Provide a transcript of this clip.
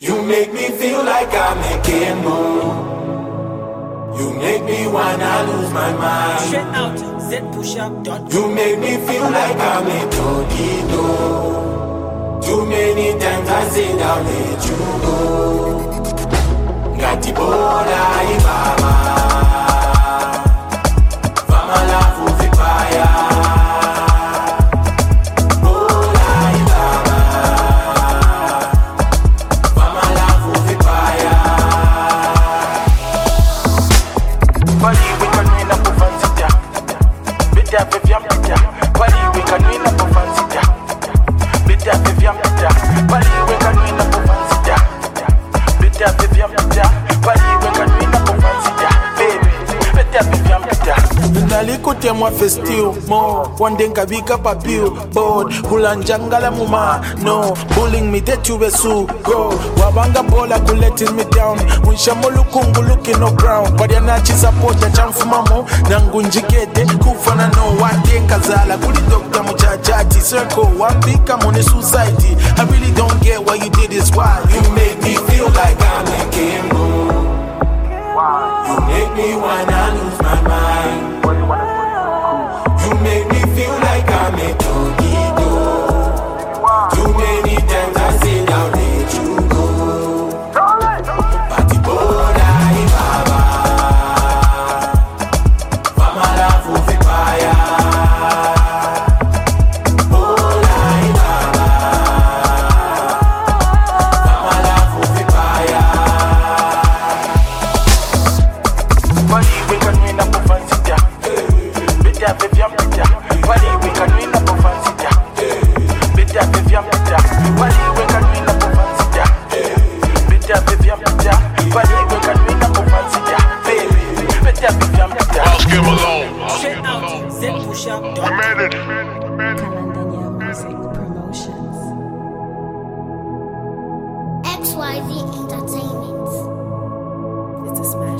You make me feel like I'm making move. You make me wanna lose my mind. Straight out, zpushup.com. You make me feel like I'm a tornado. Too many times I said I'll let you go. Got the border, Ibaba. Fama la fufi paya. Nalikutema festil mo wandenga bika pa billboard hulanjangala muma no bullying me that you su go wabanga bola ku letting me down unshamu lukungu looking no ground but yana support ya chamfumamo nangunjikete kufana no wandenga zala kuli doctor muchachati circle wapika mone society. I really don't get what you did is why you make me feel like I'm a king. You make me wanna lose my mind. You make me feel like I'm a tornado. Too many times I said I'll let you go. Party boda Ibaba. Fama la fufi paya. Boda Ibaba. Fama la fufi paya. Straight out, zpushup.com. Kalandania Music Promotions. XYZ Entertainment. It's a smash.